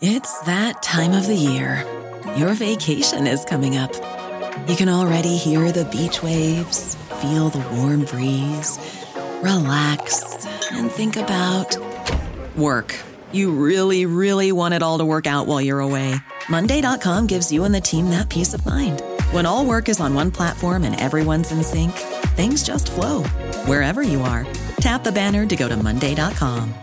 It's that time of the year. Your vacation is coming up. You can already hear the beach waves, feel the warm breeze, relax, and think about work. You really, really want it all to work out while you're away. Monday.com gives you and the team that peace of mind. When all work is on one platform and everyone's in sync, things just flow. Wherever you are, tap the banner to go to Monday.com.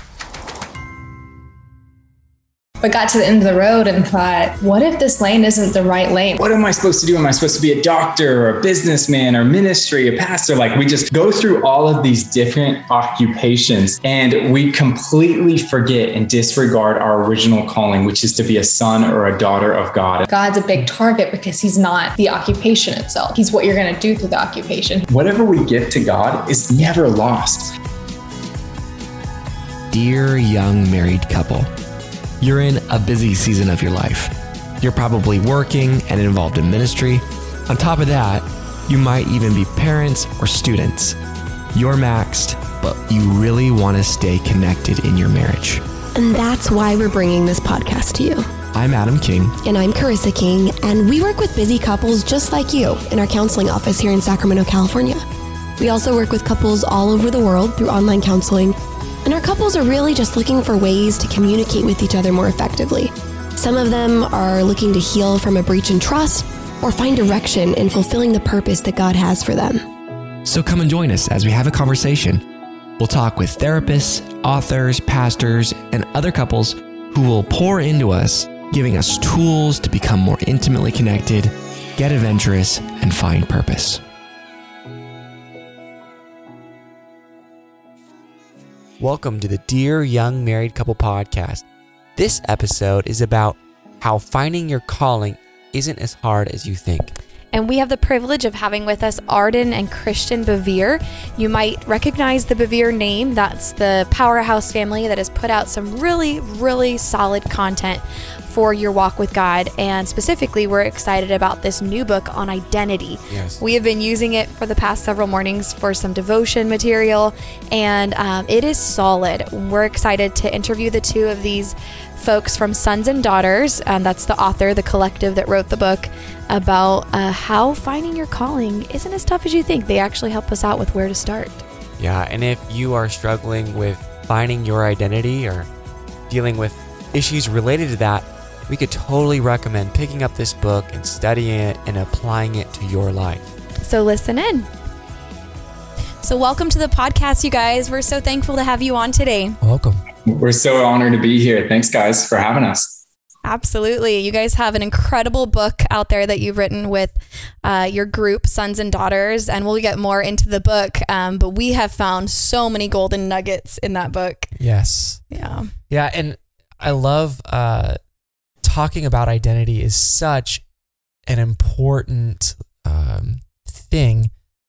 But got to the end of the road and thought, what if this lane isn't the right lane? What am I supposed to do? Am I supposed to be a doctor or a businessman or ministry, a pastor? Like, we just go through all of these different occupations and we completely forget and disregard our original calling, which is to be a son or a daughter of God. God's a big target because he's not the occupation itself. He's what you're going to do through the occupation. Whatever we give to God is never lost. Dear young married couple, you're in a busy season of your life. You're probably working and involved in ministry. On top of that, you might even be parents or students. You're maxed, but you really want to stay connected in your marriage. And that's why we're bringing this podcast to you. I'm Adam King. And I'm Carissa King, and we work with busy couples just like you in our counseling office here in Sacramento, California. We also work with couples all over the world through online counseling. And our couples are really just looking for ways to communicate with each other more effectively. Some of them are looking to heal from a breach in trust or find direction in fulfilling the purpose that God has for them. So come and join us as we have a conversation. We'll talk with therapists, authors, pastors, and other couples who will pour into us, giving us tools to become more intimately connected, get adventurous, and find purpose. Welcome to the Dear Young Married Couple podcast. This episode is about how finding your calling isn't as hard as you think. And we have the privilege of having with us Arden and Christian Bevere. You might recognize the Bevere name. That's the Powerhouse family that has put out some really, really solid content for your walk with God. And specifically, we're excited about this new book on identity. Yes. We have been using it for the past several mornings for some devotion material, and it is solid. We're excited to interview the two of these folks from Sons and Daughters. That's the author, the collective that wrote the book, about how finding your calling isn't as tough as you think. They actually help us out with where to start. Yeah, and if you are struggling with finding your identity or dealing with issues related to that, we could totally recommend picking up this book and studying it and applying it to your life. So listen in. So welcome to the podcast, you guys. We're so thankful to have you on today. Welcome. We're so honored to be here. Thanks, guys, for having us. Absolutely. You guys have an incredible book out there that you've written with your group, Sons and Daughters, and we'll get more into the book. But we have found so many golden nuggets in that book. Yes. Yeah. Yeah, and I love talking about identity is such an important thing.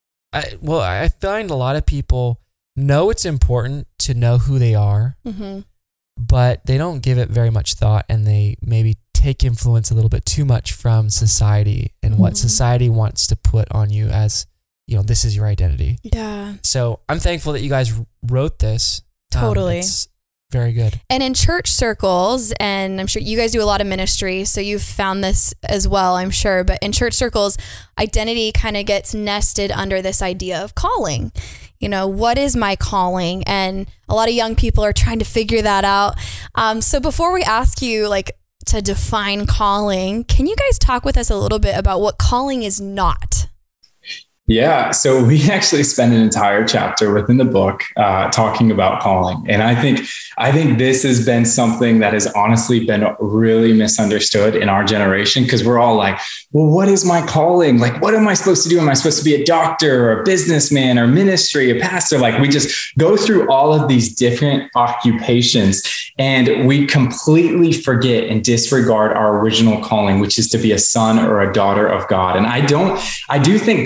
I find a lot of people know it's important to know who they are, but they don't give it very much thought, and they maybe take influence a little bit too much from society and what society wants to put on you as, you know, this is your identity. Yeah. So I'm thankful that you guys wrote this. Totally. It's very good. And in church circles, and I'm sure you guys do a lot of ministry, so you've found this as well, I'm sure, but in church circles, identity kind of gets nested under this idea of calling. You know, what is my calling? And a lot of young people are trying to figure that out. So before we ask you to define calling, can you guys talk with us a little bit about what calling is not? Yeah, so we actually spend an entire chapter within the book talking about calling. And I think this has been something that has honestly been really misunderstood in our generation, because we're all like, well, what is my calling? Like, what am I supposed to do? Am I supposed to be a doctor or a businessman or ministry, a pastor? Like, we just go through all of these different occupations and we completely forget and disregard our original calling, which is to be a son or a daughter of God. And I do think God paid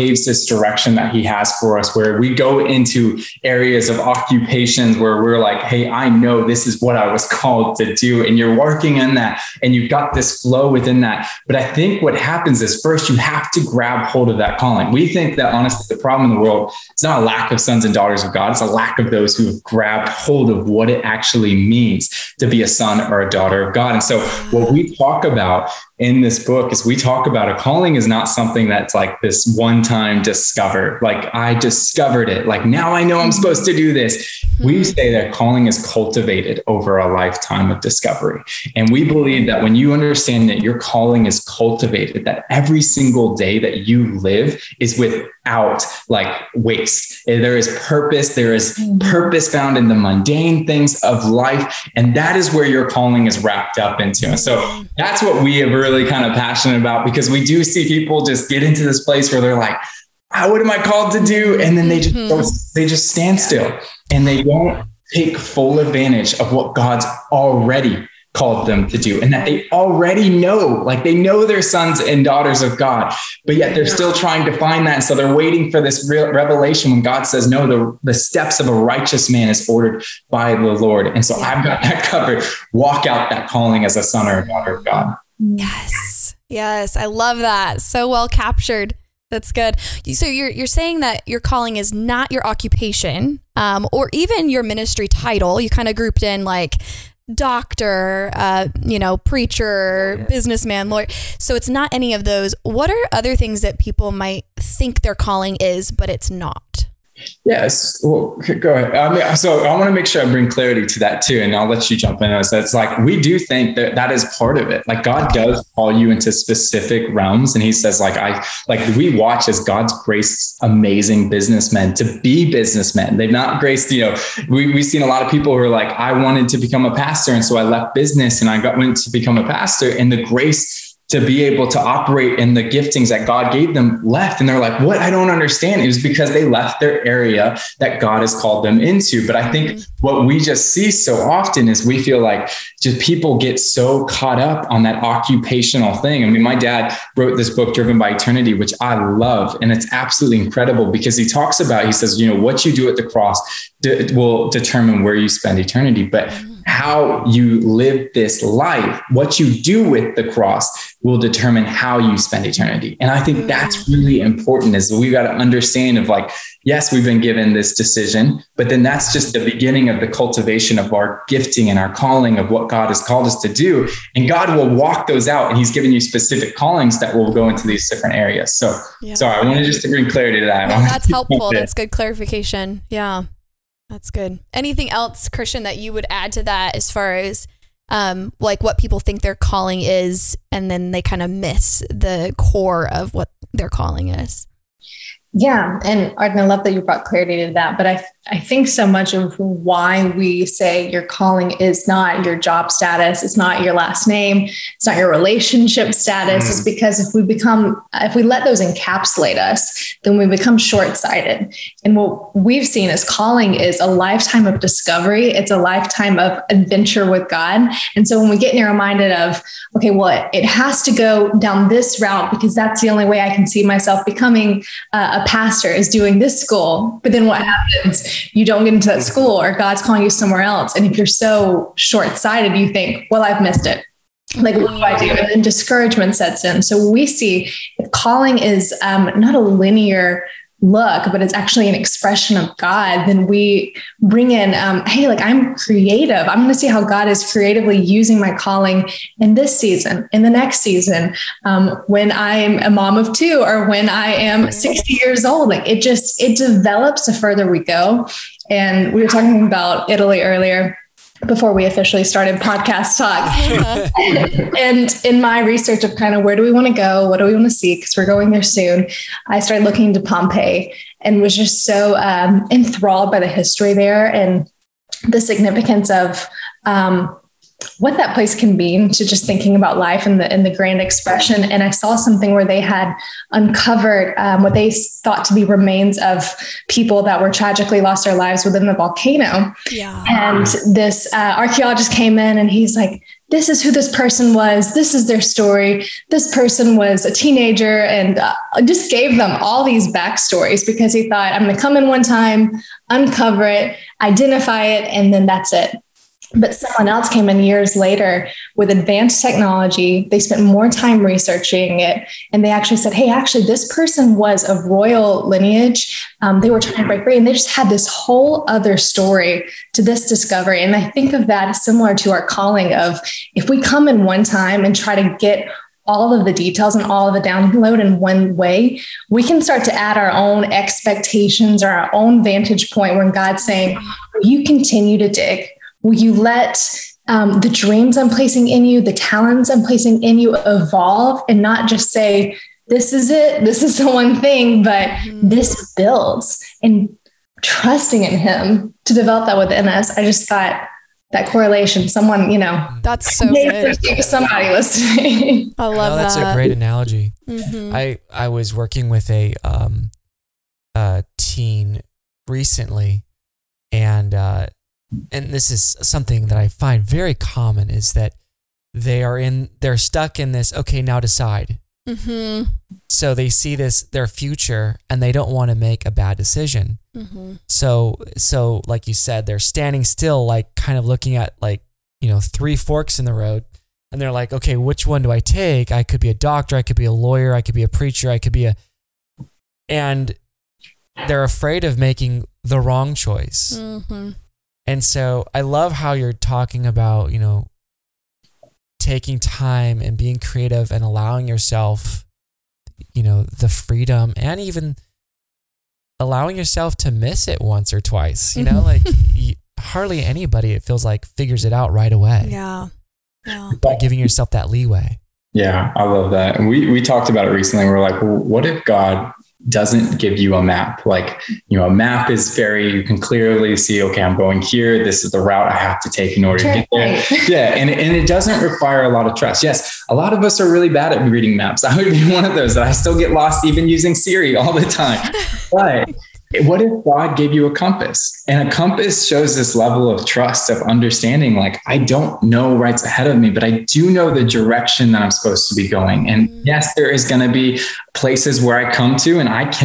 paves this direction that he has for us, where we go into areas of occupations where we're like, hey, I know this is what I was called to do. And you're working in that and you've got this flow within that. But I think what happens is first you have to grab hold of that calling. We think that honestly, the problem in the world is not a lack of sons and daughters of God. It's a lack of those who have grabbed hold of what it actually means to be a son or a daughter of God. And so what we talk about in this book is we talk about a calling is not something that's like this one-time discover. Like I discovered it. Like now I know I'm supposed to do this. We say that calling is cultivated over a lifetime of discovery. And we believe that when you understand that your calling is cultivated, that every single day that you live is without like waste. There is purpose. There is purpose found in the mundane things of life. And that is where your calling is wrapped up into. And so that's what we are really kind of passionate about, because we do see people just get into this place where they're like, what am I called to do? And then they just stand still and they don't take full advantage of what God's already called them to do, and that they already know, like they know they're sons and daughters of God, but yet they're still trying to find that. And so they're waiting for this real revelation when God says, no, the steps of a righteous man is ordered by the Lord. And so I've got that covered. Walk out that calling as a son or a daughter of God. Yes. Yes. I love that. So well captured. That's good. So you're saying that your calling is not your occupation, or even your ministry title. You kind of grouped in like doctor, preacher, businessman, lawyer. So it's not any of those. What are other things that people might think their calling is, but it's not? Yes. Well, go ahead. So I want to make sure I bring clarity to that too. And I'll let you jump in. It's like, we do think that is part of it. Like God does call you into specific realms. And he says, we watch as God's graced amazing businessmen to be businessmen. They've not graced, we've seen a lot of people who are like, I wanted to become a pastor. And so I left business and went to become a pastor, and the grace to be able to operate in the giftings that God gave them left. And they're like, what? I don't understand. It was because they left their area that God has called them into. But I think what we just see so often is we feel like just people get so caught up on that occupational thing. I mean, my dad wrote this book, Driven by Eternity, which I love. And it's absolutely incredible because he says, what you do at the cross will determine where you spend eternity. But how you live this life, what you do with the cross will determine how you spend eternity. And I think that's really important, is we got to understand of like, yes, we've been given this decision, but then that's just the beginning of the cultivation of our gifting and our calling of what God has called us to do. And God will walk those out, and he's given you specific callings that will go into these different areas. So sorry, I wanted just to bring clarity to that. No, that's helpful. That's good clarification. Yeah. That's good. Anything else, Christian, that you would add to that as far as like what people think their calling is, and then they kind of miss the core of what their calling is? Yeah. And Arden, I love that you brought clarity to that. But I think so much of why we say your calling is not your job status, it's not your last name, it's not your relationship status, is because if we let those encapsulate us, then we become short-sighted. And what we've seen is calling is a lifetime of discovery. It's a lifetime of adventure with God. And so when we get narrow-minded of, okay, well, it has to go down this route because that's the only way I can see myself becoming a pastor, is doing this school. But then what happens? You don't get into that school, or God's calling you somewhere else. And if you're so short-sighted, you think, well, I've missed it. Like, what do I do? And then discouragement sets in. So we see if calling is not a linear look, but it's actually an expression of God, then we bring in, hey, like I'm creative. I'm going to see how God is creatively using my calling in this season, in the next season, when I'm a mom of 2, or when I am 60 years old. Like it develops the further we go. And we were talking about Italy earlier, before we officially started podcast talk. And in my research of kind of where do we want to go? What do we want to see? Because we're going there soon. I started looking into Pompeii and was just so enthralled by the history there and the significance of what that place can mean to just thinking about life and the grand expression. And I saw something where they had uncovered what they thought to be remains of people that were tragically lost their lives within the volcano. Yeah. And this archaeologist came in and he's like, this is who this person was. This is their story. This person was a teenager, and just gave them all these backstories because he thought, I'm going to come in one time, uncover it, identify it, and then that's it. But someone else came in years later with advanced technology. They spent more time researching it. And they actually said, hey, actually, this person was of royal lineage. They were trying to break free. And they just had this whole other story to this discovery. And I think of that as similar to our calling of, if we come in one time and try to get all of the details and all of the download in one way, we can start to add our own expectations or our own vantage point when God's saying, you continue to dig. Will you let the dreams I'm placing in you, the talents I'm placing in you evolve, and not just say, this is it, this is the one thing, but this builds, and trusting in him to develop that within us. I just thought that correlation, someone, that's so good. Somebody listening. I love that. That's a great analogy. I was working with a teen recently, and this is something that I find very common, is that they're stuck in this, okay, now decide. So they see their future, and they don't want to make a bad decision. So like you said, they're standing still, like kind of looking at three forks in the road, and they're like, okay, which one do I take? I could be a doctor, I could be a lawyer, I could be a preacher, and they're afraid of making the wrong choice. And so I love how you're talking about, taking time and being creative and allowing yourself, the freedom, and even allowing yourself to miss it once or twice, hardly anybody, it feels like, figures it out right away. Yeah. By giving yourself that leeway. Yeah, I love that. And we talked about it recently. We're like, well, what if God doesn't give you a map? A map is you can clearly see, okay, I'm going here. This is the route I have to take in order to get there. Yeah. And it doesn't require a lot of trust. Yes. A lot of us are really bad at reading maps. I would be one of those that I still get lost even using Siri all the time. But what if God gave you a compass? And a compass shows this level of trust, of understanding, I don't know right ahead of me, but I do know the direction that I'm supposed to be going. And yes, there is going to be places where I come to, and I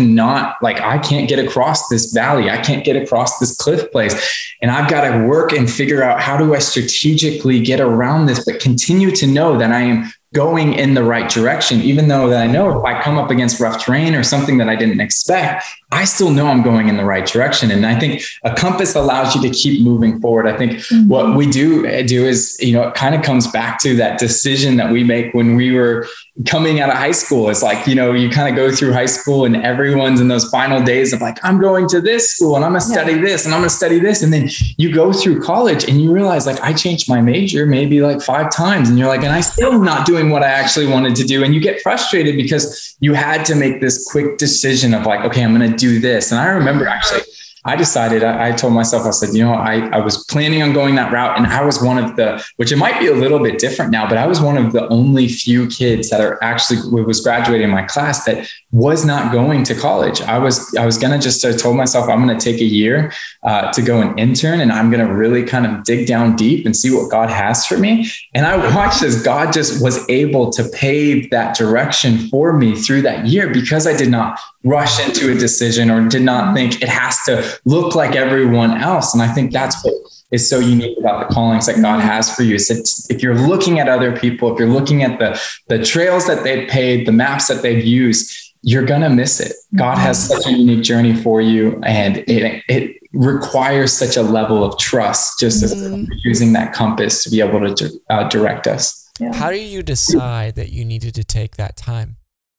can't get across this valley. I can't get across this cliff place. And I've got to work and figure out, how do I strategically get around this, but continue to know that I am going in the right direction, even though that I know if I come up against rough terrain or something that I didn't expect, I still know I'm going in the right direction. And I think a compass allows you to keep moving forward. I think what we do is, it kind of comes back to that decision that we make when we were coming out of high school. It's like, you kind of go through high school and everyone's in those final days of I'm going to this school and I'm going to study this and I'm going to study this. And then you go through college and you realize I changed my major maybe 5 times, and you're like, and I still am not doing what I actually wanted to do. And you get frustrated because you had to make this quick decision of okay, I'm going to do this. And I remember actually, I decided, I told myself, I said, I was planning on going that route. And I was one of which it might be a little bit different now, but I was one of the only few kids that was graduating in my class that was not going to college. I was going to just, I told myself, I'm going to take a year to go and intern, and I'm going to really kind of dig down deep and see what God has for me. And I watched as God just was able to pave that direction for me through that year, because I did not rush into a decision or did not think it has to look like everyone else. And I think that's what is so unique about the callings that God has for you. Is if you're looking at other people, if you're looking at the trails that they've paved, the maps that they've used, you're going to miss it. God has such a unique journey for you, and it requires such a level of trust, just as using that compass to be able to direct us. Yeah. How do you decide that you needed to take that time?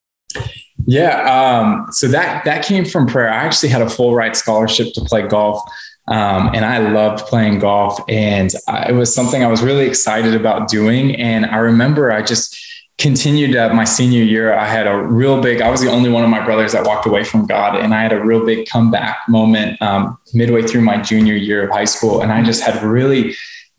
Yeah. So that came from prayer. I actually had a full ride scholarship to play golf. And I loved playing golf, and it was something I was really excited about doing. And I remember I just continued my senior year. I was the only one of my brothers that walked away from God. And I had a real big comeback moment midway through my junior year of high school. And I just had really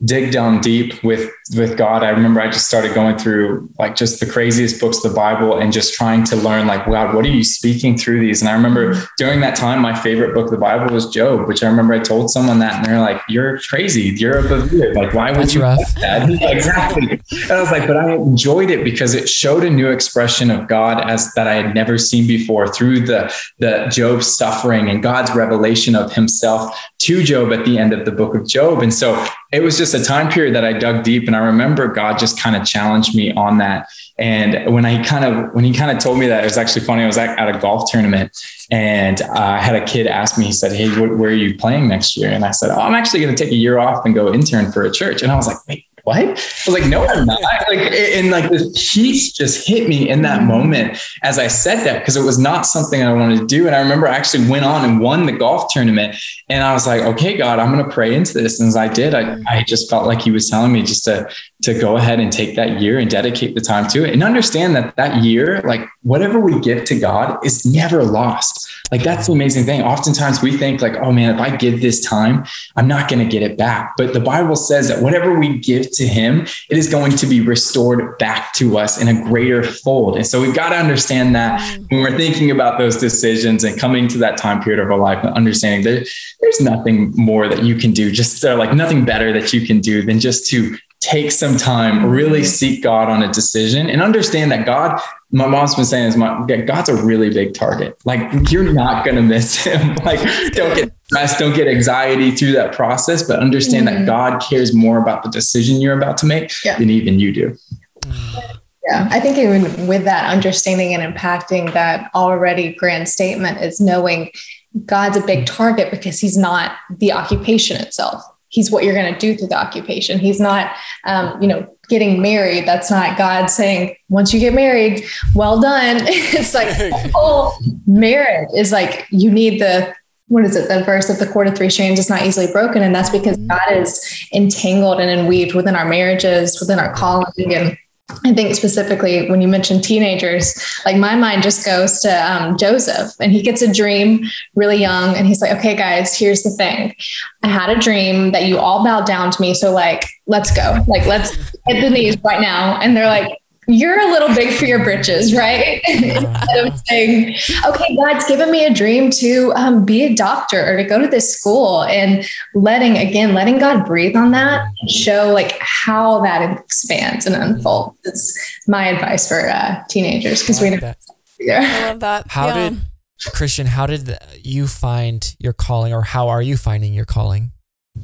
dig down deep with God. I remember I just started going through like just the craziest books of the Bible and just trying to learn like, God, what are you speaking through these? And I remember during that time, my favorite book of the Bible was Job, which I remember I told someone that and they're like, you're crazy. You're a Bavir. Like, why would That's you rough. do that? Exactly. And I was like, but I enjoyed it because it showed a new expression of God as that I had never seen before through the Job's suffering and God's revelation of himself to Job at the end of the book of Job. And so it was just a time period that I dug deep. And I remember God just kind of challenged me on that. And when he kind of told me that, it was actually funny. I was at a golf tournament and I had a kid ask me, he said, hey, where are you playing next year? And I said, oh, I'm actually going to take a year off and go intern for a church. And I was like, wait, what? I was like, no, I'm not. Like the peace just hit me in that moment as I said that, because it was not something I wanted to do. And I remember I actually went on and won the golf tournament. And I was like, okay, God, I'm going to pray into this. And as I did, I just felt like he was telling me just to go ahead and take that year and dedicate the time to it and understand that year, like whatever we give to God is never lost. Like, that's the amazing thing. Oftentimes we think like, oh man, if I give this time, I'm not going to get it back. But the Bible says that whatever we give to him, it is going to be restored back to us in a greater fold. And so we've got to understand that when we're thinking about those decisions and coming to that time period of our life and understanding there's nothing more that you can do, just like nothing better that you can do than just to take some time, really seek God on a decision and understand that God, my mom's been saying is God's a really big target. Like, you're not going to miss him. Like, don't get stressed, don't get anxiety through that process, but understand that God cares more about the decision you're about to make than even you do. Yeah, I think even with that understanding and impacting, that already grand statement is knowing God's a big target because he's not the occupation itself. He's what you're going to do through the occupation. He's not, getting married. That's not God saying, once you get married, well done. It's like the whole marriage is like, you need the verse of the cord of three strands is not easily broken. And that's because God is entangled and enweaved within our marriages, within our calling. And I think specifically when you mentioned teenagers, like my mind just goes to Joseph, and he gets a dream really young. And he's like, okay, guys, here's the thing. I had a dream that you all bowed down to me. So like, let's go. Like, let's hit the knees right now. And they're like, you're a little big for your britches, right? Instead of saying, okay, God's given me a dream to be a doctor or to go to this school, and letting God breathe on that and show like how that expands and unfolds. It's my advice for teenagers, because we know. I love that. Christian, how did you find your calling, or how are you finding your calling?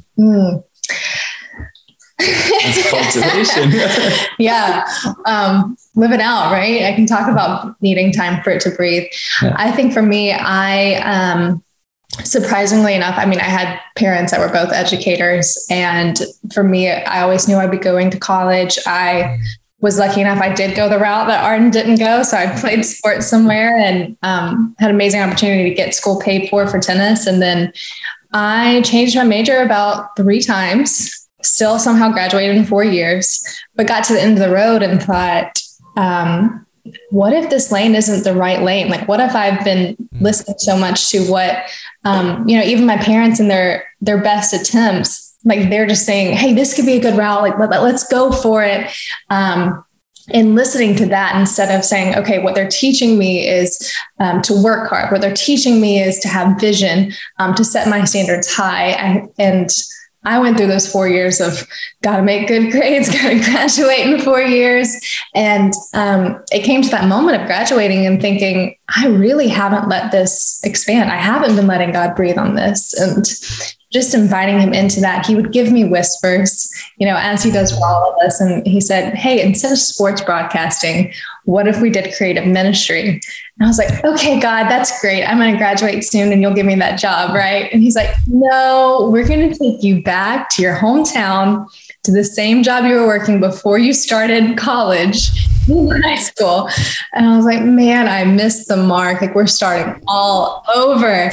It's cultivation. Yeah. Live it out, right? I can talk about needing time for it to breathe. Yeah. I think for me, surprisingly enough, I had parents that were both educators. And for me, I always knew I'd be going to college. I was lucky enough, I did go the route that Arden didn't go. So I played sports somewhere and had an amazing opportunity to get school paid for tennis. And then I changed my major about 3 times. Still somehow graduated in 4 years, but got to the end of the road and thought, what if this lane isn't the right lane? Like, what if I've been listening so much to what, even my parents in their best attempts, like they're just saying, hey, this could be a good route. Like, let's go for it. And listening to that instead of saying, okay, what they're teaching me is to work hard. What they're teaching me is to have vision, to set my standards high. And I went through those 4 years of got to make good grades, got to graduate in 4 years. And it came to that moment of graduating and thinking, I really haven't let this expand. I haven't been letting God breathe on this. And just inviting him into that, he would give me whispers, as he does for all of us. And he said, hey, instead of sports broadcasting, what if we did creative ministry? And I was like, okay, God, that's great. I'm going to graduate soon and you'll give me that job, right? And he's like, no, we're going to take you back to your hometown, to the same job you were working before you started college, high school. And I was like, man, I missed the mark. Like, we're starting all over.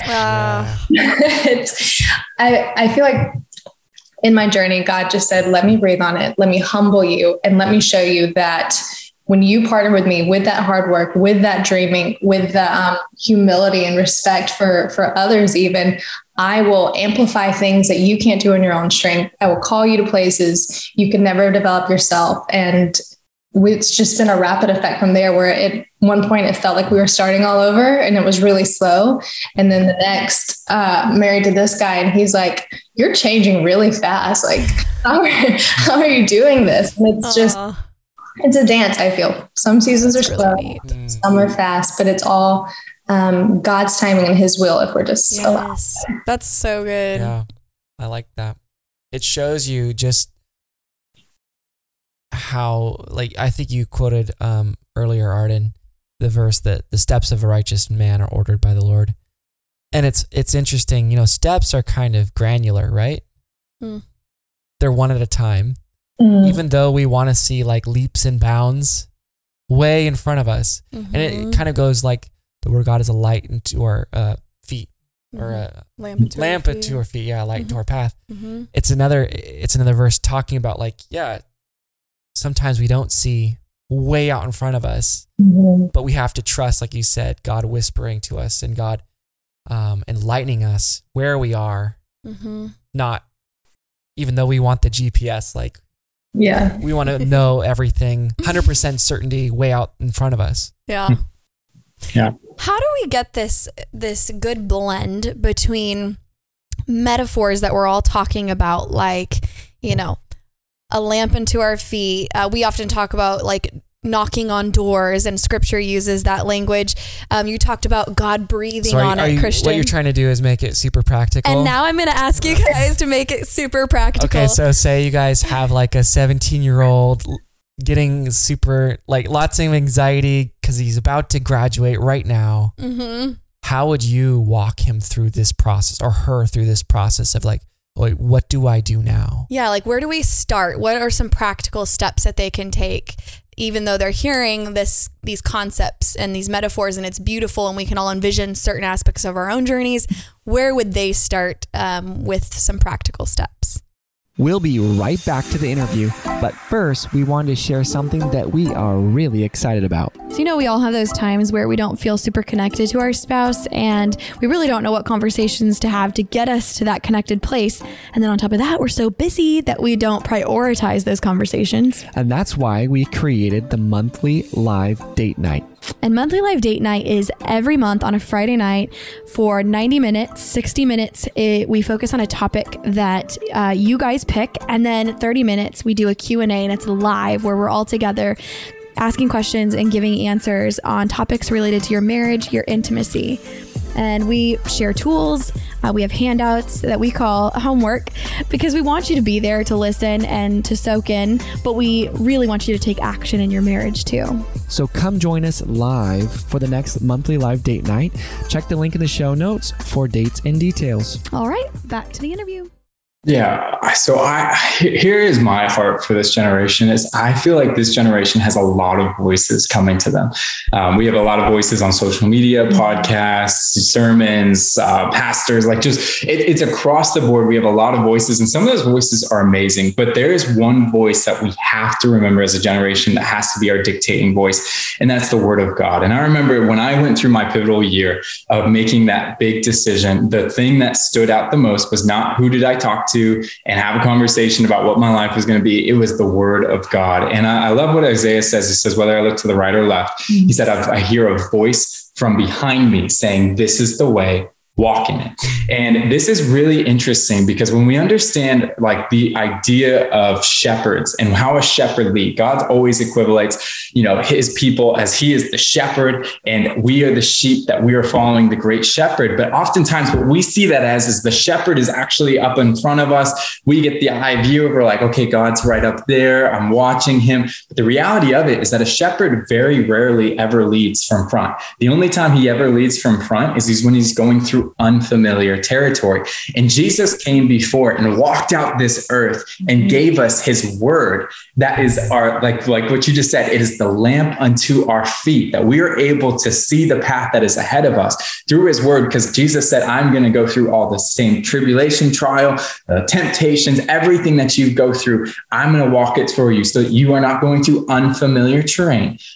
I feel like in my journey, God just said, let me breathe on it. Let me humble you and let me show you that when you partner with me with that hard work, with that dreaming, with the humility and respect for others, even, I will amplify things that you can't do in your own strength. I will call you to places you could never develop yourself. And it's just been a rapid effect from there, where at one point it felt like we were starting all over and it was really slow. And then the next, married to this guy, and he's like, you're changing really fast. Like, how are you doing this? And it's just, it's a dance. I feel some seasons are slow, some are fast, but it's all God's timing and his will if we're just allowed. That's so good. Yeah, I like that. It shows you just how, like, I think you quoted earlier, Arden, the verse that the steps of a righteous man are ordered by the Lord. And it's interesting, you know, steps are kind of granular, right? They're one at a time. Even though we want to see like leaps and bounds way in front of us. And it kind of goes like the word of God is a light into our feet, or a lamp into our feet. Yeah, a light into our path. It's another verse talking about like, yeah, sometimes we don't see way out in front of us, but we have to trust, like you said, God whispering to us and God enlightening us where we are. Not, even though we want the GPS, like, we want to know everything, 100% certainty way out in front of us. Yeah. How do we get this good blend between metaphors that we're all talking about, like, you know, a lamp unto our feet? We often talk about like knocking on doors, and scripture uses that language. You talked about God breathing on it, Christian. What you're trying to do is make it super practical. And now I'm going to ask you guys to make it super practical. Okay, so say you guys have like a 17-year-old getting super, like, lots of anxiety because he's about to graduate right now. How would you walk him through this process, or her through this process of like, wait, what do I do now? Yeah, like, where do we start? What are some practical steps that they can take, even though they're hearing these concepts and these metaphors, and it's beautiful, and we can all envision certain aspects of our own journeys? Where would they start with some practical steps? We'll be right back to the interview, but first we wanted to share something that we are really excited about. So, you know, we all have those times where we don't feel super connected to our spouse, and we really don't know what conversations to have to get us to that connected place. And then on top of that, we're so busy that we don't prioritize those conversations. And that's why we created the monthly live date night. And monthly live date night is every month on a Friday night for 90 minutes, 60 minutes. We focus on a topic that you guys pick. And then 30 minutes, we do a Q&A, and it's live, where we're all together asking questions and giving answers on topics related to your marriage, your intimacy. And we share tools. We have handouts that we call homework, because we want you to be there to listen and to soak in, but we really want you to take action in your marriage too. So come join us live for the next monthly live date night. Check the link in the show notes for dates and details. All right, back to the interview. Yeah. So here is my heart for this generation is I feel like this generation has a lot of voices coming to them. We have a lot of voices on social media, podcasts, sermons, pastors, like just it's across the board. We have a lot of voices, and some of those voices are amazing, but there is one voice that we have to remember as a generation that has to be our dictating voice. And that's the word of God. And I remember when I went through my pivotal year of making that big decision, the thing that stood out the most was not who did I talk to and have a conversation about what my life was going to be. It was the word of God. And I love what Isaiah says. He says, whether I look to the right or left, he said, I hear a voice from behind me saying, this is the way, walk in it. And this is really interesting, because when we understand like the idea of shepherds and how a shepherd lead, God always equivalates, you know, his people as he is the shepherd and we are the sheep that we are following the great shepherd. But oftentimes what we see that as is the shepherd is actually up in front of us. We get the eye view. We're like, okay, God's right up there. I'm watching him. But the reality of it is that a shepherd very rarely ever leads from front. The only time he ever leads from front is when he's going through unfamiliar territory. And Jesus came before and walked out this earth and gave us his word. That is our, like what you just said, it is the lamp unto our feet, that we are able to see the path that is ahead of us through his word. Because Jesus said, I'm going to go through all the same tribulation, trial, temptations, everything that you go through. I'm going to walk it for you so that you are not going through unfamiliar terrain,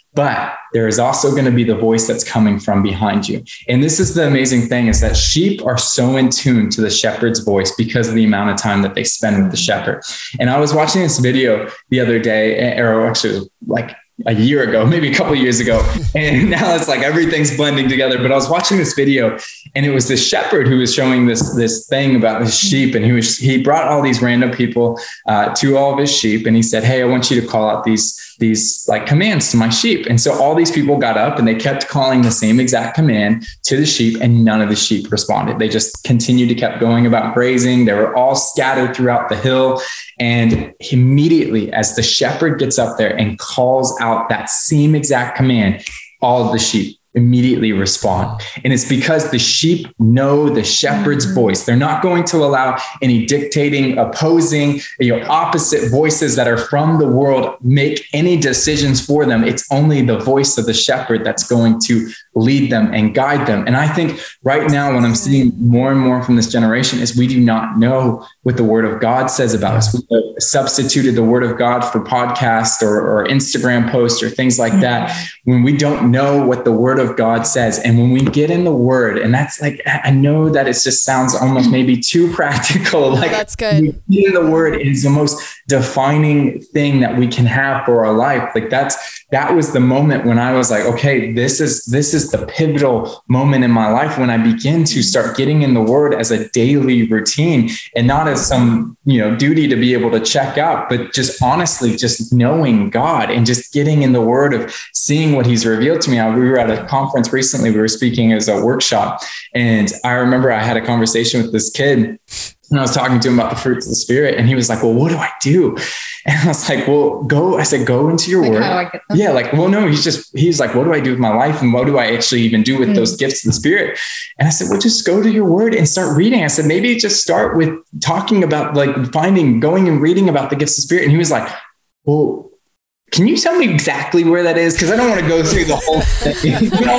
but there is also going to be the voice that's coming from behind you. And this is the amazing thing, is that sheep are so in tune to the shepherd's voice because of the amount of time that they spend with the shepherd. And I was watching this video the other day, or actually it was like a year ago, maybe a couple of years ago. And now it's like everything's blending together. But I was watching this video, and it was this shepherd who was showing this thing about his sheep. And he brought all these random people to all of his sheep. And he said, hey, I want you to call out these like commands to my sheep. And so all these people got up and they kept calling the same exact command to the sheep, and none of the sheep responded. They just continued to keep going about grazing. They were all scattered throughout the hill. And immediately, as the shepherd gets up there and calls out that same exact command, all of the sheep immediately respond. And it's because the sheep know the shepherd's voice. They're not going to allow any dictating, opposing, opposite voices that are from the world make any decisions for them. It's only the voice of the shepherd that's going to lead them and guide them. And I think right now, what I'm seeing more and more from this generation is we do not know what the word of God says about us. We have substituted the word of God for podcasts or Instagram posts or things like that, when we don't know what the word of God says. And when we get in the word, and that's like, I know that it just sounds almost maybe too practical. Like, that's good. In the word is the most defining thing that we can have for our life. Like that was the moment when I was like, okay, this is the pivotal moment in my life when I begin to start getting in the word as a daily routine, and not as some, duty to be able to check out, but just honestly, just knowing God and just getting in the word of seeing what he's revealed to me. We were at a conference recently. We were speaking as a workshop, and I remember I had a conversation with this kid, and I was talking to him about the fruits of the spirit, and he was like, well, what do I do? And I was like, well, go into your word. How do I get them? Yeah. Like, well, no, he's like, what do I do with my life? And what do I actually even do with those gifts of the spirit? And I said, well, just go to your word and start reading. I said, maybe just start with talking about going and reading about the gifts of the spirit. And he was like, well, can you tell me exactly where that is? Because I don't want to go through the whole thing.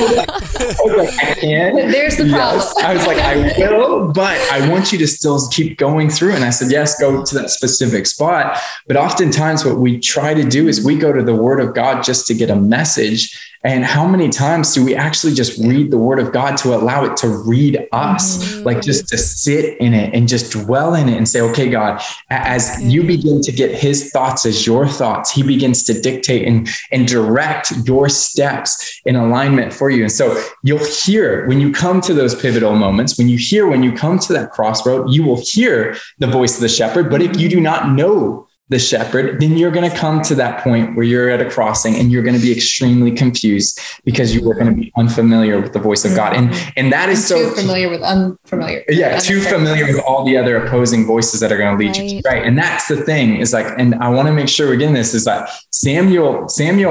I was like, I can. There's the problem. I was like, I will, but I want you to still keep going through. And I said, yes, go to that specific spot. But oftentimes what we try to do is we go to the word of God just to get a message. And how many times do we actually just read the word of God to allow it to read us, like just to sit in it and just dwell in it and say, okay, God, as you begin to get his thoughts as your thoughts, he begins to dictate and direct your steps in alignment for you. And so you'll hear when you come to those pivotal moments, when you come to that crossroad, you will hear the voice of the shepherd. But if you do not know the shepherd, then you're going to come to that point where you're at a crossing and you're going to be extremely confused because you are going to be unfamiliar with the voice of God. And that is so familiar with unfamiliar. Yeah. Too familiar with all the other opposing voices that are going to lead you to right. And that's the thing is like, and I want to make sure we're getting this is that Samuel,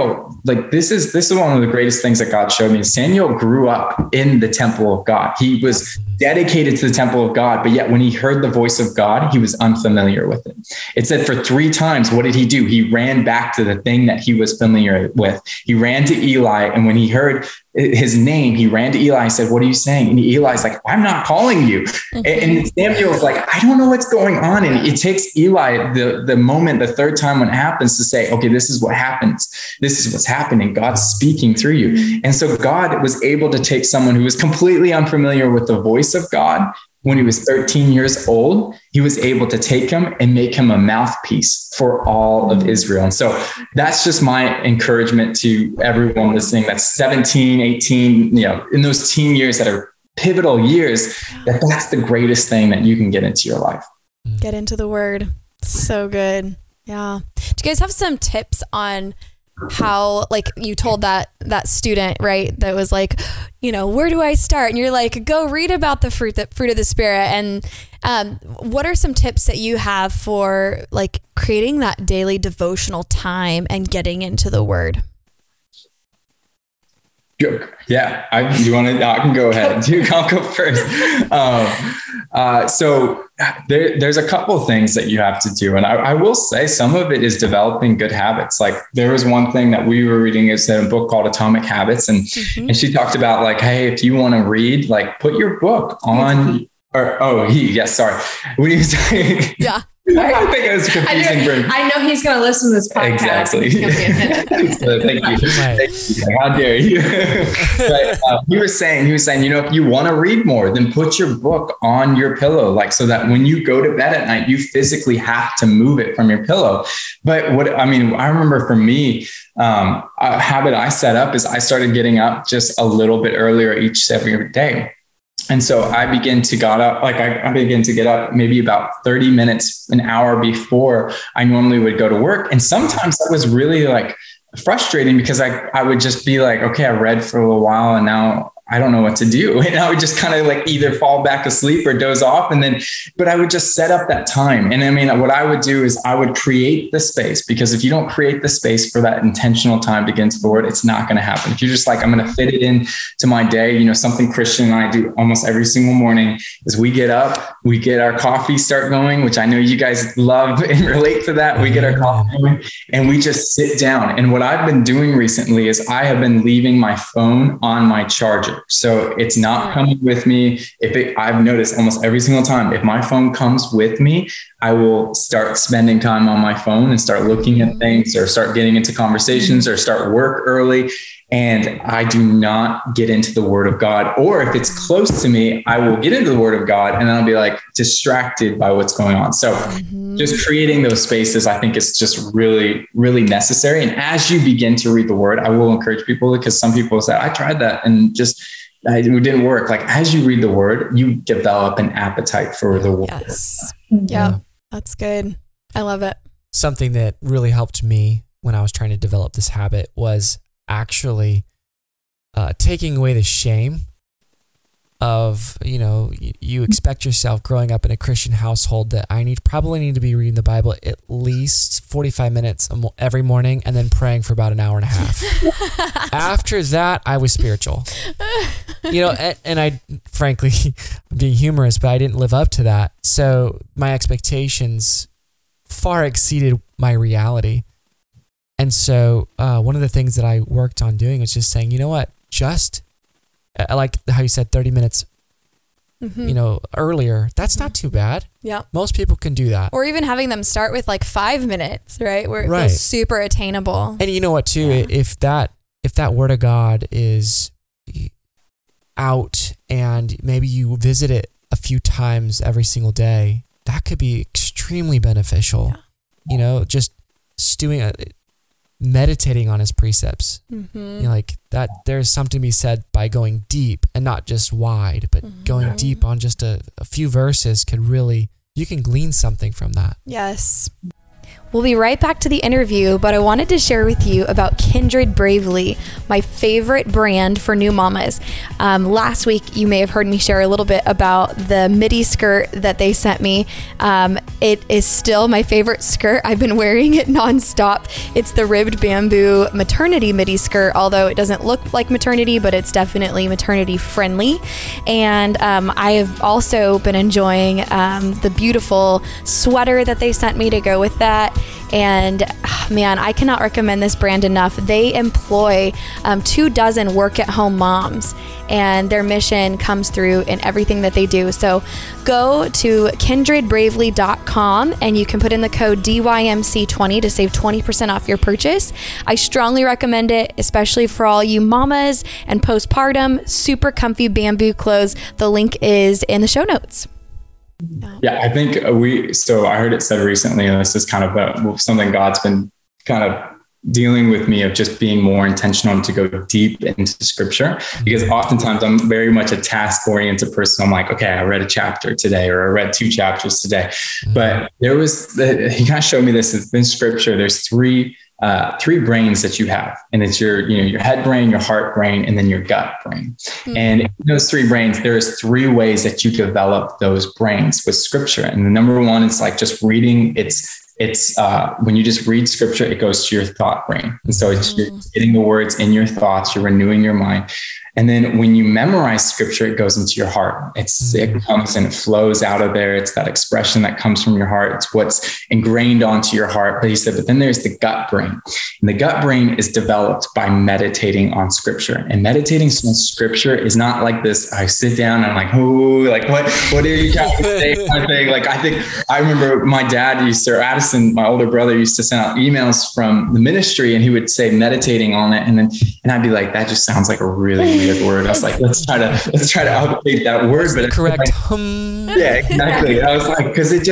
like this is one of the greatest things that God showed me. Samuel grew up in the temple of God. He was dedicated to the temple of God, but yet when he heard the voice of God, he was unfamiliar with it. It said for 3 times, what did he do? He ran back to the thing that he was familiar with. He ran to Eli, and when he heard his name, he ran to Eli and said, what are you saying? And Eli's like, I'm not calling you. And Samuel's like, I don't know what's going on. And it takes Eli the moment, the 3rd time when it happens, to say, okay, this is what happens. This is what's happening. God's speaking through you. And so God was able to take someone who was completely unfamiliar with the voice of God. When he was 13 years old, he was able to take him and make him a mouthpiece for all of Israel. And so that's just my encouragement to everyone listening that's 17, 18, in those teen years that are pivotal years, that's the greatest thing that you can get into your life. Get into the word. So good. Yeah. Do you guys have some tips on how, like you told that student, right, that was like, where do I start? And you're like, go read about the fruit of the spirit. And what are some tips that you have for like creating that daily devotional time and getting into the word? Yeah, I can go ahead. I'll go first. So there's a couple of things that you have to do. And I will say some of it is developing good habits. Like there was one thing that we were reading, is a book called Atomic Habits. And she talked about like, hey, if you want to read, like put your book on, when he was saying, I think it was confusing for him. I know he's going to listen to this podcast. Exactly. Thank you. Thank you. How dare you? But he was saying, if you want to read more, then put your book on your pillow, like so that when you go to bed at night, you physically have to move it from your pillow. But I remember for me, a habit I set up is I started getting up just a little bit earlier every day. And so I began to get up maybe about 30 minutes, an hour before I normally would go to work. And sometimes that was really like frustrating because I would just be like, okay, I read for a little while and now I don't know what to do. And I would just kind of like either fall back asleep or doze off. But I would just set up that time. And what I would do is I would create the space, because if you don't create the space for that intentional time to get into the Word, it's not going to happen. If you're just like, I'm going to fit it in to my day, something Christian and I do almost every single morning is we get up, we get our coffee start going, which I know you guys love and relate to that. We get our coffee going and we just sit down. And what I've been doing recently is I have been leaving my phone on my charger. So it's not coming with me. I've noticed almost every single time, if my phone comes with me, I will start spending time on my phone and start looking at things or start getting into conversations or start work early. And I do not get into the Word of God. Or if it's close to me, I will get into the Word of God and I'll be like distracted by what's going on. So just creating those spaces, I think is just really, really necessary. And as you begin to read the Word, I will encourage people, because some people say, I tried that and it didn't work. Like as you read the Word, you develop an appetite for the Word. Yes. Yeah, that's good. I love it. Something that really helped me when I was trying to develop this habit was actually taking away the shame of, you expect yourself growing up in a Christian household that I probably need to be reading the Bible at least 45 minutes every morning and then praying for about an hour and a half. After that, I was spiritual. And I, frankly, I'm being humorous, but I didn't live up to that. So my expectations far exceeded my reality. And so one of the things that I worked on doing was just saying, you know what, I like how you said 30 minutes, earlier. That's not too bad. Yeah. Most people can do that. Or even having them start with like 5 minutes, right? Where it feels super attainable. And you know what too, if that Word of God is out and maybe you visit it a few times every single day, that could be extremely beneficial. Yeah. Just meditating on His precepts. Like that, there's something to be said by going deep and not just wide, but going deep on just a few verses you can glean something from that. Yes. We'll be right back to the interview, but I wanted to share with you about Kindred Bravely, my favorite brand for new mamas. Last week, you may have heard me share a little bit about the midi skirt that they sent me. It is still my favorite skirt. I've been wearing it nonstop. It's the ribbed bamboo maternity midi skirt, although it doesn't look like maternity, but it's definitely maternity friendly. And I have also been enjoying the beautiful sweater that they sent me to go with that. And man, I cannot recommend this brand enough. They employ 24 work-at-home moms, and their mission comes through in everything that they do. So go to kindredbravely.com and you can put in the code DYMC20 to save 20% off your purchase. I strongly recommend it, especially for all you mamas and postpartum, super comfy bamboo clothes. The link is in the show notes. Yeah, I think I heard it said recently, and this is kind of something God's been kind of dealing with me, of just being more intentional to go deep into Scripture, because oftentimes I'm very much a task-oriented person. I'm like, okay, I read a chapter today, or I read 2 chapters today. But he kind of showed me this in Scripture. There's three brains that you have, and it's your head brain, your heart brain, and then your gut brain. And in those 3 brains, there's 3 ways that you develop those brains with Scripture. And the number one is like just reading. It's when you just read Scripture, it goes to your thought brain. And so you're getting the words in your thoughts, you're renewing your mind. And then when you memorize scripture, it goes into your heart. It comes and it flows out of there. It's that expression that comes from your heart. It's what's ingrained onto your heart. But he said, but then there's the gut brain. And the gut brain is developed by meditating on scripture. And meditating on scripture is not like this, I sit down and I'm like, oh, like what are you trying to say? Kind of thing. Like, I remember my dad Addison, my older brother, used to send out emails from the ministry, and he would say meditating on it. And I'd be like, that just sounds like a really weird word. I was like, let's try to update that word. What's but correct. Yeah, exactly. I was like,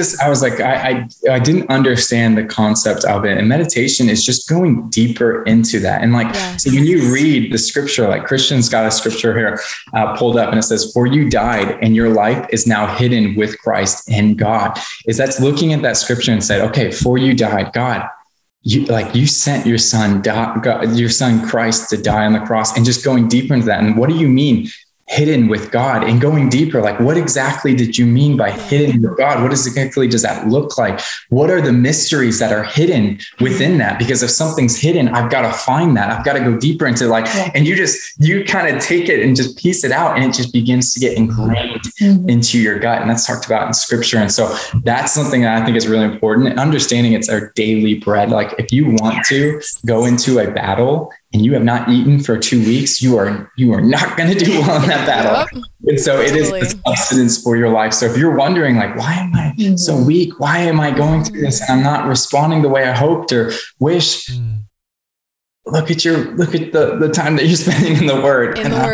I didn't understand the concept of it. And meditation is just going deeper into that. And so when you read the scripture, like Christian's got a scripture here pulled up, and it says, for you died and your life is now hidden with Christ in God. That's looking at that scripture and said, okay, for you died, God, you sent your son, your son Christ, to die on the cross, and just going deeper into that. And what do you mean hidden with God? And going deeper, like, what exactly did you mean by hidden with God? What exactly does that look like? What are the mysteries that are hidden within that? Because if something's hidden, I've got to find that. I've got to go deeper into and you kind of take it and just piece it out, and it just begins to get ingrained into your gut. And that's talked about in scripture. And so that's something that I think is really important. And understanding it's our daily bread. Like, if you want to go into a battle and you have not eaten for 2 weeks, you are not going to do well in that battle. Yep. And so it is the sustenance for your life. So if you're wondering, like, why am I so weak? Why am I going through this? And I'm not responding the way I hoped or wish. Look at the time that you're spending in the Word.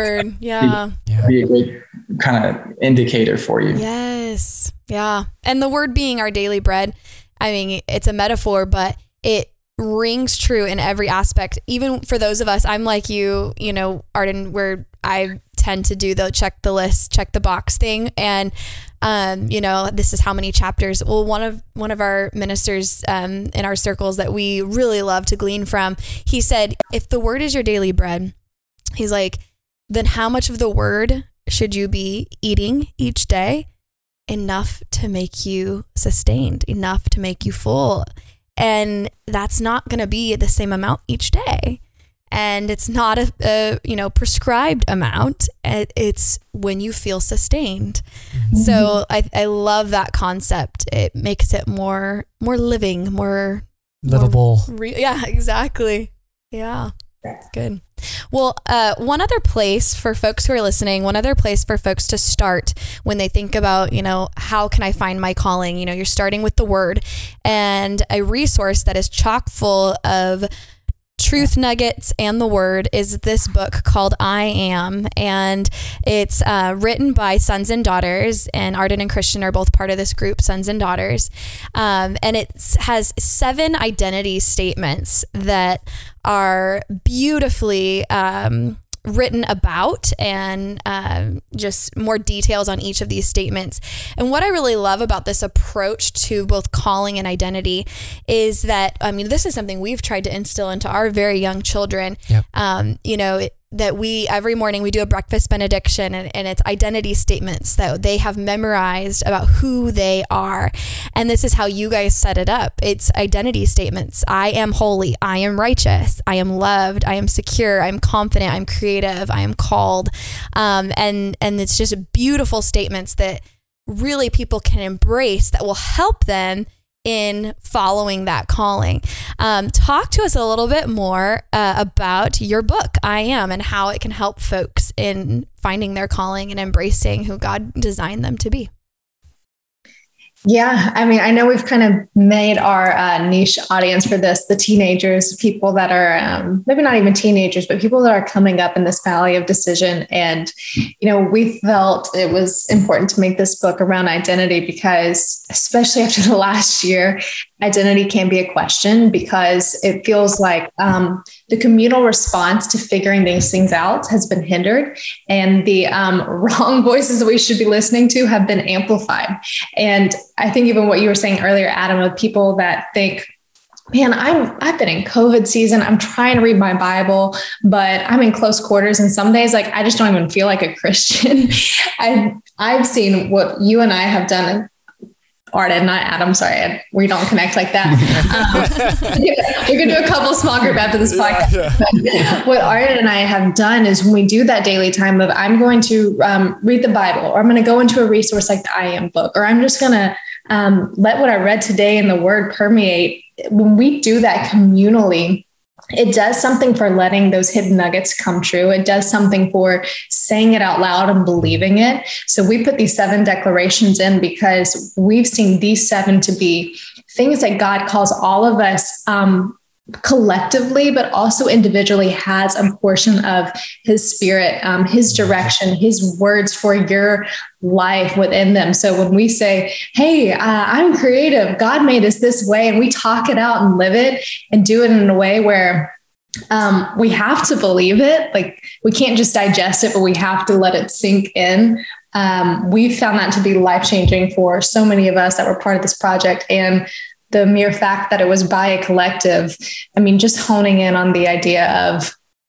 Be a great kind of indicator for you. Yes. Yeah. And the Word being our daily bread, I mean, it's a metaphor, but it rings true in every aspect. Even for those of us, I'm like you, Arden, where I tend to do the check the list, check the box thing. And, this is how many chapters. Well, one of our ministers in our circles that we really love to glean from, he said, if the Word is your daily bread, he's like, then how much of the Word should you be eating each day? Enough to make you sustained, enough to make you full. And that's not going to be the same amount each day. And it's not a prescribed amount. It's when you feel sustained. Mm-hmm. So I love that concept. It makes it more living, more livable. Yeah, exactly. Yeah. That's good. Well, one other place for folks who are listening, one other place for folks to start when they think about, how can I find my calling? You're starting with the Word, and a resource that is chock full of truth nuggets and the Word is this book called I Am. And it's written by sons and daughters, and Arden and Christian are both part of this group, Sons and Daughters. And it has 7 identity statements that are beautifully written about, and just more details on each of these statements. And what I really love about this approach to both calling and identity is that, this is something we've tried to instill into our very young children. Yep. That we, every morning we do a breakfast benediction, and it's identity statements that they have memorized about who they are. And this is how you guys set it up. It's identity statements. I am holy. I am righteous. I am loved. I am secure. I'm confident. I'm creative. I am called. And it's just beautiful statements that really people can embrace that will help them in following that calling. Talk to us a little bit more about your book, I Am, and how it can help folks in finding their calling and embracing who God designed them to be. Yeah, I know we've kind of made our niche audience for this, the teenagers, people that are maybe not even teenagers, but people that are coming up in this valley of decision. And, we felt it was important to make this book around identity because, especially after the last year, identity can be a question because it feels like the communal response to figuring these things out has been hindered, and the wrong voices that we should be listening to have been amplified. And I think even what you were saying earlier, Adam, of people that think, man, I've been in COVID season. I'm trying to read my Bible, but I'm in close quarters. And some days, I just don't even feel like a Christian. I've seen what you and I have done Arden, not Adam. Sorry, we don't connect like that. We're going to do a couple small group after this podcast. What Arden and I have done is when we do that daily time of I'm going to read the Bible, or I'm going to go into a resource like the I Am book, or I'm just going to let what I read today in the Word permeate. When we do that communally, it does something for letting those hidden nuggets come true. It does something for saying it out loud and believing it. So we put these 7 declarations in because we've seen these 7 to be things that God calls all of us collectively, but also individually has a portion of his spirit, his direction, his words for your life within them. So when we say, hey, I'm creative, God made us this way, and we talk it out and live it and do it in a way where we have to believe it. Like we can't just digest it, but we have to let it sink in. We found that to be life-changing for so many of us that were part of this project. And the mere fact that it was by a collective, I mean, just honing in on the idea of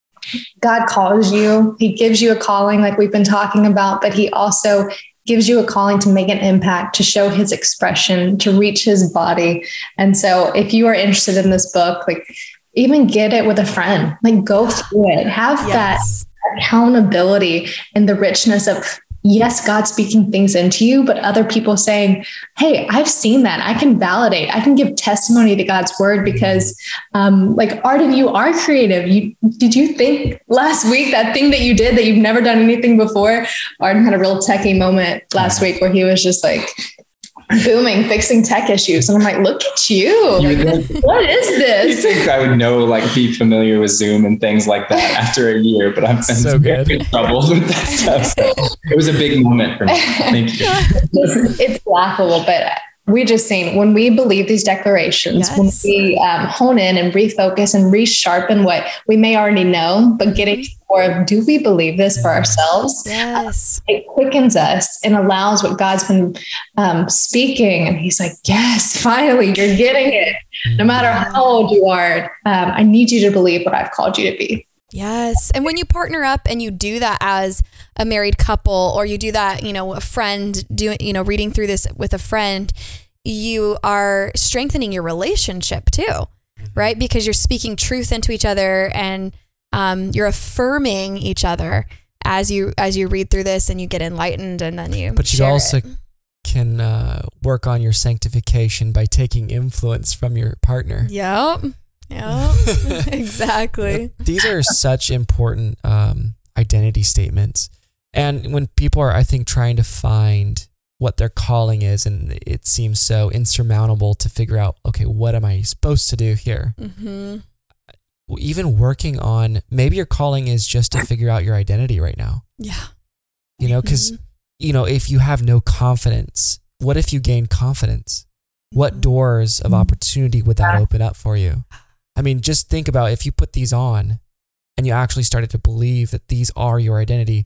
God calls you, he gives you a calling like we've been talking about, but he also gives you a calling to make an impact, to show his expression, to reach his body. And so if you are interested in this book, like even get it with a friend, like go through it, have that accountability and the richness of, yes, God speaking things into you, but other people saying, hey, I've seen that. I can validate. I can give testimony to God's word because like Arden, you are creative. Did you think last week that thing that you did that you've never done anything before? Arden had a real techie moment last week where he was just like booming, fixing tech issues. And I'm like, look at you. Like, what is this? You think I would know, like be familiar with Zoom and things like that after a year, but I've been so good in trouble with that stuff. So it was a big moment for me. Thank you. It's laughable, but we just seen when we believe these declarations, when we hone in and refocus and resharpen what we may already know, but getting more of, do we believe this for ourselves? Yes. It quickens us and allows what God's been speaking. And he's like, yes, finally, you're getting it. No matter how old you are, I need you to believe what I've called you to be. Yes. And when you partner up and you do that as a married couple, or you do that, a friend doing, reading through this with a friend, you are strengthening your relationship too, right? Because you're speaking truth into each other, and you're affirming each other as you read through this, and you get enlightened, and then you. But you also can work on your sanctification by taking influence from your partner. Yep. Yeah, exactly. These are such important identity statements. And when people are, I think, trying to find what their calling is, and it seems so insurmountable to figure out, okay, what am I supposed to do here? Mm-hmm. Even working on, maybe your calling is just to figure out your identity right now. Yeah. Because, if you have no confidence, what if you gain confidence? What doors of opportunity would that open up for you? I mean, just think about if you put these on and you actually started to believe that these are your identity,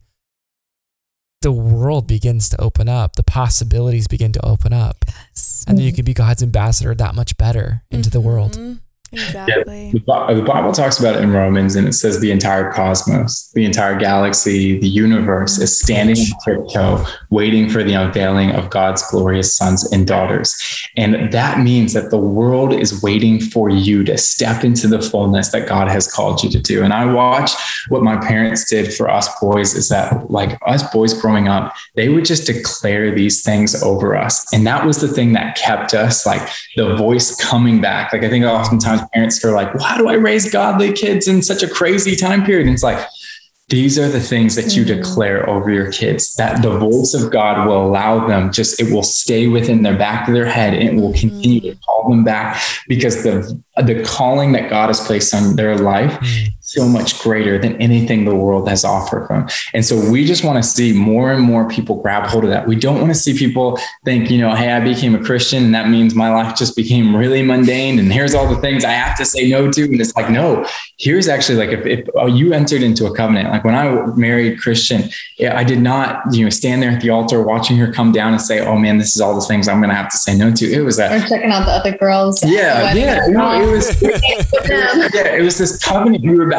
the world begins to open up. The possibilities begin to open up. Yes. And then you can be God's ambassador that much better into the world. Exactly. Yeah, the Bible talks about it in Romans, and it says the entire cosmos, the entire galaxy, the universe is standing on tiptoe, waiting for the unveiling of God's glorious sons and daughters. And that means that the world is waiting for you to step into the fullness that God has called you to do. And I watch what my parents did for us boys, is that like us boys growing up, they would just declare these things over us. And that was the thing that kept us, like the voice coming back. Like I think oftentimes parents are like, well, how do I raise godly kids in such a crazy time period? And it's like, these are the things that you declare over your kids, that the voice of God will allow them, it will stay within their back of their head, and it will continue to call them back, because the calling that God has placed on their life so much greater than anything the world has offered them. And so we just want to see more and more people grab hold of that. We don't want to see people think, hey, I became a Christian and that means my life just became really mundane, and here's all the things I have to say no to. And it's like, no, here's actually like, if you entered into a covenant, like when I married Christian, I did not, stand there at the altar watching her come down and say, oh man, this is all the things I'm going to have to say no to. It was that. Or checking out the other girls. It was this covenant. We were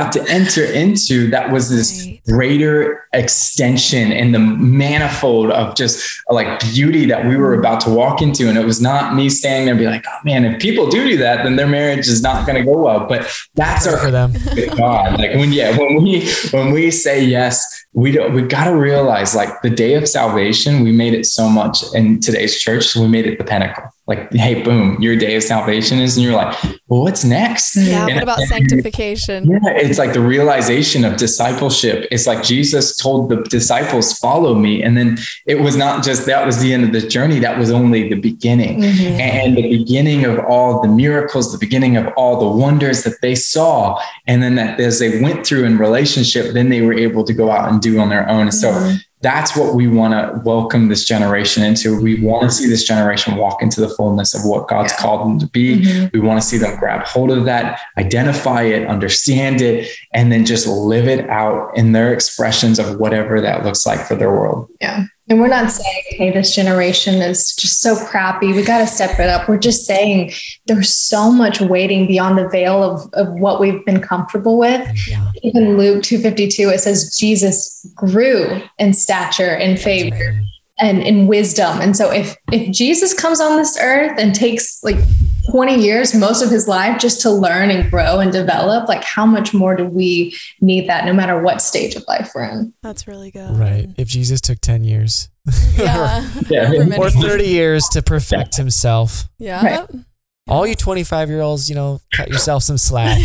about to enter into that was this greater extension and the manifold of just like beauty that we were about to walk into. And it was not me standing there and be like, oh man, if people do that, then their marriage is not going to go well. But that's our for them. God. Like when we say yes, we got to realize like the day of salvation, we made it so much in today's church. So we made it the pinnacle. Like, hey, boom, your day of salvation is, and you're like, well, what's next? Yeah. And what about sanctification? Yeah. It's like the realization of discipleship. It's like Jesus told the disciples, follow me. And then it was not just, that was the end of the journey. That was only the beginning, and the beginning of all the miracles, the beginning of all the wonders that they saw. And then that as they went through in relationship, then they were able to go out and do on their own. And so that's what we want to welcome this generation into. We want to see this generation walk into the fullness of what God's called them to be. We want to see them grab hold of that, identify it, understand it, and then just live it out in their expressions of whatever that looks like for their world. Yeah. And we're not saying, hey, this generation is just so crappy, we got to step it up. We're just saying there's so much waiting beyond the veil of what we've been comfortable with. Yeah. Even Luke 2:52, it says Jesus grew in stature and favor and in wisdom. And so if Jesus comes on this earth and takes like 20 years, most of his life, just to learn and grow and develop, like how much more do we need that no matter what stage of life we're in? That's really good. Right. If Jesus took 10 years Yeah. or 30 years to perfect himself. Yeah. Right. All you 25-year-olds, cut yourself some slack.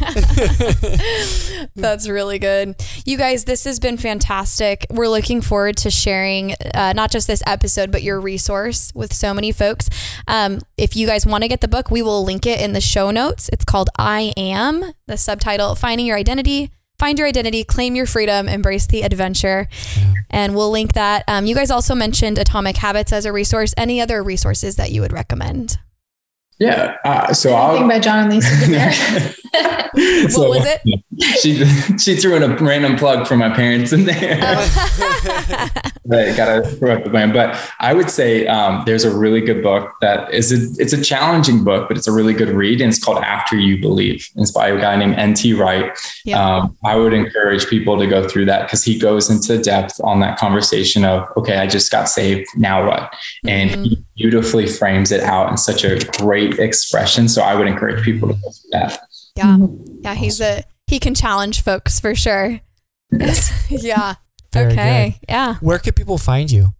That's really good. You guys, this has been fantastic. We're looking forward to sharing not just this episode, but your resource with so many folks. If you guys want to get the book, we will link it in the show notes. It's called I Am, the subtitle, Finding Your Identity. Find your identity, claim your freedom, embrace the adventure. Yeah. And we'll link that. You guys also mentioned Atomic Habits as a resource. Any other resources that you would recommend? Yeah. So Anything by John and Lisa. What was it? She threw in a random plug for my parents in there. But gotta throw up the band. But I would say there's a really good book that it's a challenging book, but it's a really good read, and it's called After You Believe. It's by a guy named N.T. Wright. Yeah. I would encourage people to go through that because he goes into depth on that conversation of, okay, I just got saved, now what? And he beautifully frames it out in such a great expression. So I would encourage people to go through that. Yeah. Yeah. He can challenge folks for sure. Yeah. Very okay. Good. Yeah. Where can people find you?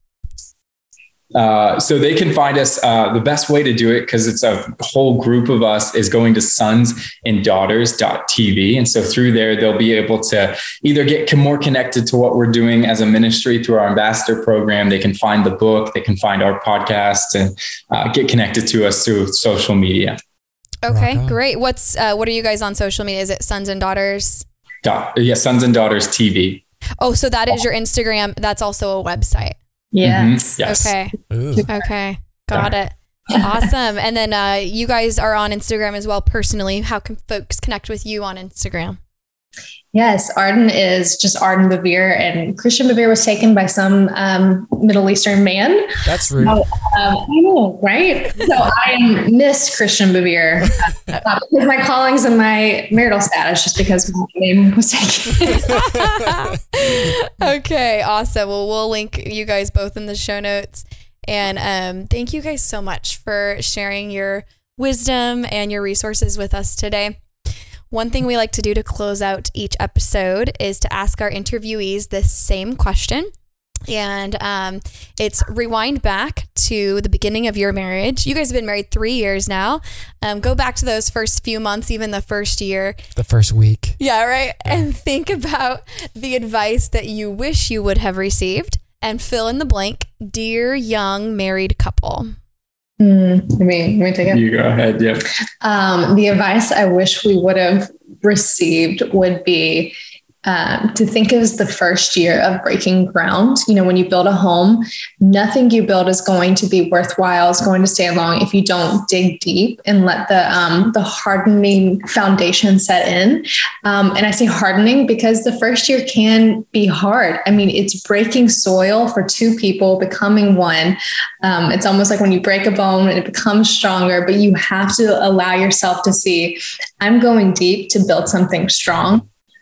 So they can find us. The best way to do it, because it's a whole group of us, is going to sonsanddaughters.tv. And so through there, they'll be able to either get more connected to what we're doing as a ministry through our ambassador program. They can find the book, they can find our podcast, and get connected to us through social media. Okay, great. What are you guys on social media? Is it Sons and Daughters? Sons and Daughters TV. Oh, so that is your Instagram. That's also a website. Yes. Yes. Okay. Ooh. Okay. Got it. Awesome. And then you guys are on Instagram as well personally. How can folks connect with you on Instagram? Yes, Arden is just Arden Bevere, and Christian Bevere was taken by some Middle Eastern man. That's rude. So, I know, right? So I am Miss Christian Bevere because my callings and my marital status, just because my name was taken. Okay, awesome. Well, we'll link you guys both in the show notes. And thank you guys so much for sharing your wisdom and your resources with us today. One thing we like to do to close out each episode is to ask our interviewees this same question. And it's rewind back to the beginning of your marriage. You guys have been married 3 years now. Go back to those first few months, even the first year. The first week. Yeah, right. Yeah. And think about the advice that you wish you would have received and fill in the blank. Dear young married couple. Let me take it. You go ahead. Yep. The advice I wish we would have received would be to think of as the first year of breaking ground. You know, when you build a home, nothing you build is going to be worthwhile, is going to stay long if you don't dig deep and let the hardening foundation set in. And I say hardening because the first year can be hard. I mean, it's breaking soil for two people becoming one. It's almost like when you break a bone and it becomes stronger, but you have to allow yourself to see, I'm going deep to build something strong.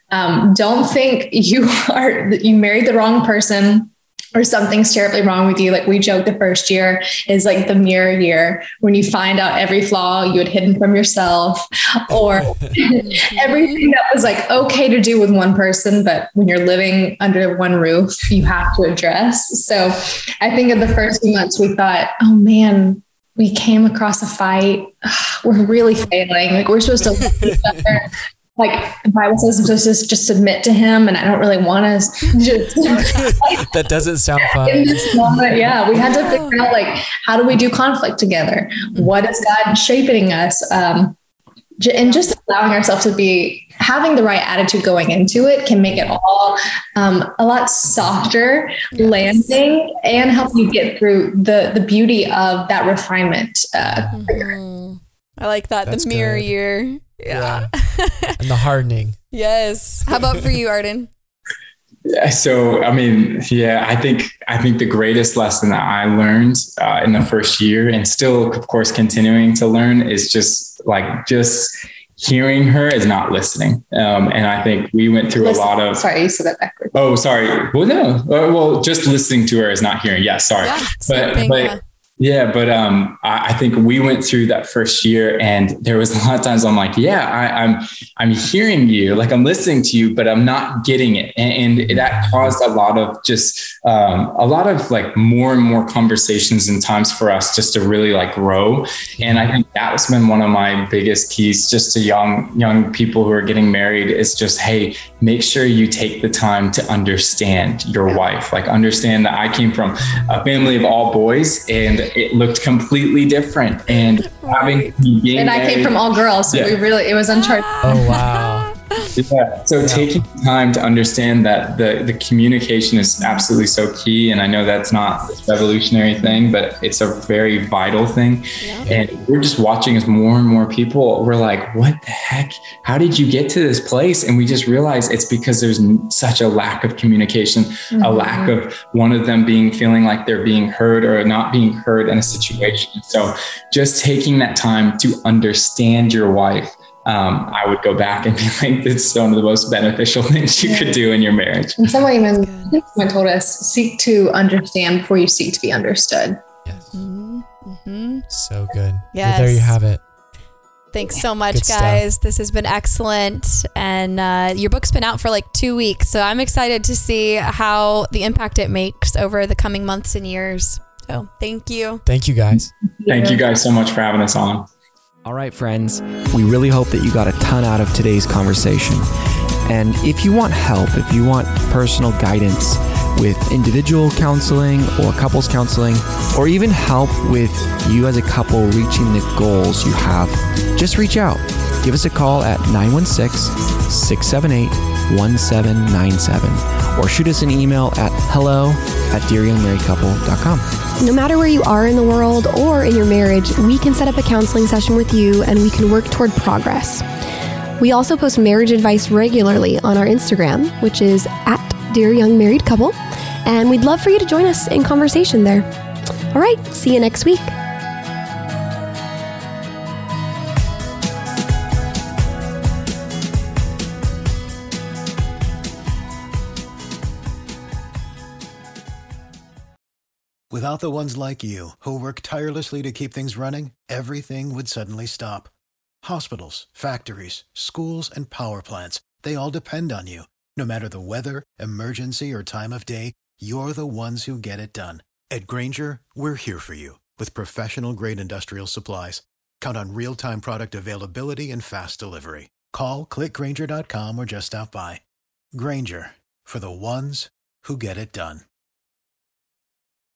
Don't think you married the wrong person or something's terribly wrong with you. Like we joke, the first year is like the mirror year when you find out every flaw you had hidden from yourself, or everything that was like okay to do with one person, but when you're living under one roof, you have to address. So I think in the first few months we thought, oh man, we came across a fight. We're really failing. Like we're supposed to love each other. Like the Bible says, just submit to him. And I don't really want to just. That doesn't sound fun. In this moment, yeah, we had to figure out like, how do we do conflict together? What is God shaping us? And just allowing ourselves to be having the right attitude going into it can make it all a lot softer landing and help you get through the beauty of that refinement. I like that. That's the mirror good. year. Yeah. And the hardening. Yes. How about for you, Arden? Yeah, so, I mean, yeah, I think the greatest lesson that I learned in the first year, and still, of course, continuing to learn, is just hearing her is not listening. And I think we went through a lot of. Sorry, you said that backwards. Oh, sorry. Well, no. Well, just listening to her is not hearing. Yeah, sorry. Yeah, but I think we went through that first year, and there was a lot of times I'm like, yeah, I'm hearing you, like I'm listening to you, but I'm not getting it. And that caused a lot of like more and more conversations and times for us just to really like grow. And I think that's been one of my biggest keys just to young people who are getting married is just, hey, make sure you take the time to understand your wife, like understand that I came from a family of all boys and it looked completely different. And I came from all girls. So it was uncharted. Oh, wow. Yeah. So taking time to understand that the communication is absolutely so key. And I know that's not this revolutionary thing, but it's a very vital thing. Yeah. And we're just watching as more and more people, we're like, what the heck? How did you get to this place? And we just realize it's because there's such a lack of communication, a lack of one of them feeling like they're being heard or not being heard in a situation. So just taking that time to understand your wife, I would go back and be like, it's one of the most beneficial things you could do in your marriage. And someone even told us, seek to understand before you seek to be understood. Yes. So good. Yes. Well, there you have it. Thanks so much, guys. This has been excellent. And your book's been out for like 2 weeks. So I'm excited to see how the impact it makes over the coming months and years. So thank you. Thank you, guys. Thank you guys so much for having us on. All right, friends, we really hope that you got a ton out of today's conversation. And if you want help, if you want personal guidance with individual counseling or couples counseling, or even help with you as a couple reaching the goals you have, just reach out. Give us a call at 916-678-1797 or shoot us an email at hello@dearyoungmarriedcouple.com. No matter where you are in the world or in your marriage, we can set up a counseling session with you and we can work toward progress. We also post marriage advice regularly on our Instagram, which is @dearyoungmarriedcouple, and we'd love for you to join us in conversation there. All right, see you next week. Without the ones like you, who work tirelessly to keep things running, everything would suddenly stop. Hospitals, factories, schools, and power plants, they all depend on you. No matter the weather, emergency, or time of day, you're the ones who get it done. At Grainger, we're here for you with professional-grade industrial supplies. Count on real-time product availability and fast delivery. Call, click Grainger.com, or just stop by. Grainger, for the ones who get it done.